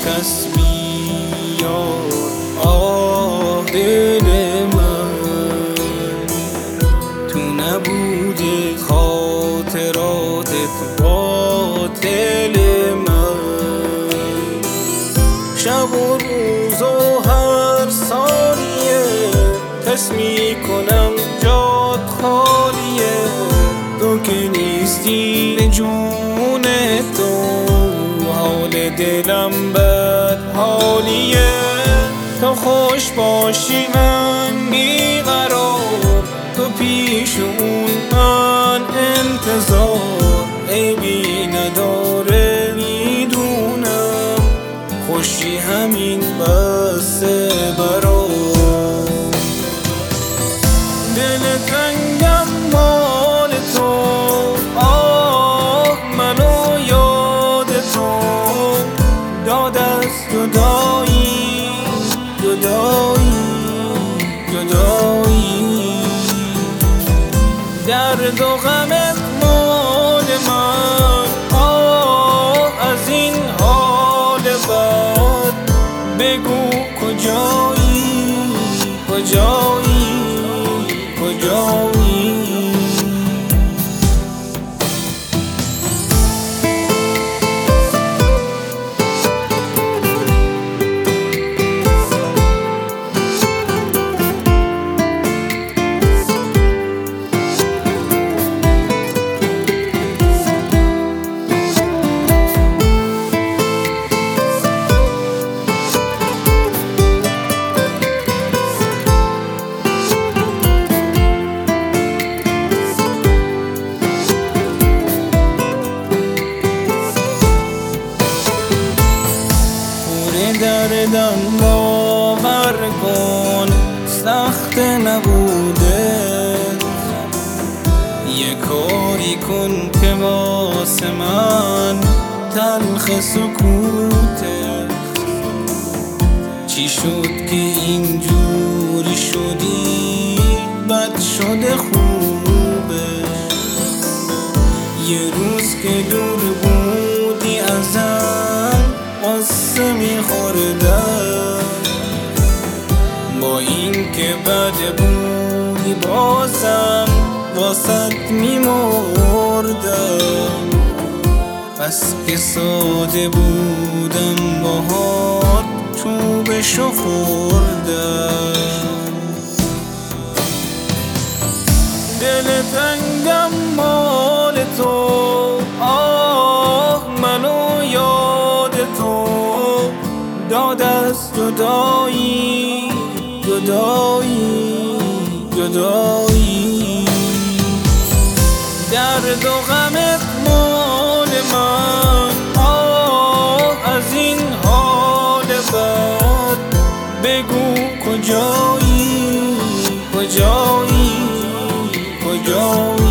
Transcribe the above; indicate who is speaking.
Speaker 1: تسبیح آه دل من تو نبوده خاطراتت باطل من شب و روز و هر ثانیه حس میکنم جات خالیه تو که نیستی به جون تو حال دلم بد حالیه تو خوش باشی من بیقرار تو پیش اون من انتظار عیبی نداره میدونم خوشی همین بسه برام دل تنگم مال تو آه منو یاد تو داد از جدایی جدایی جدایی درد و غمت مال من آه از این حال بد بگو کجایی کجایی کجایی دردم باور کن سخت نبوده یه کاری کن که واسه من تلخ سکوته چی شد که اینجوری شدی بد شده خوبه یه روز که دور بودی ازم قصه میخوردم با این که بد بودی بازم واسط میمردم پس که ساده بودم باهات چوبشو خوردم دل تنگم مال تو آه منو یاد تو داد از جدایی جدایی جدایی درد و غمت مال من آه از این حال بد بگو کجایی کجایی کجایی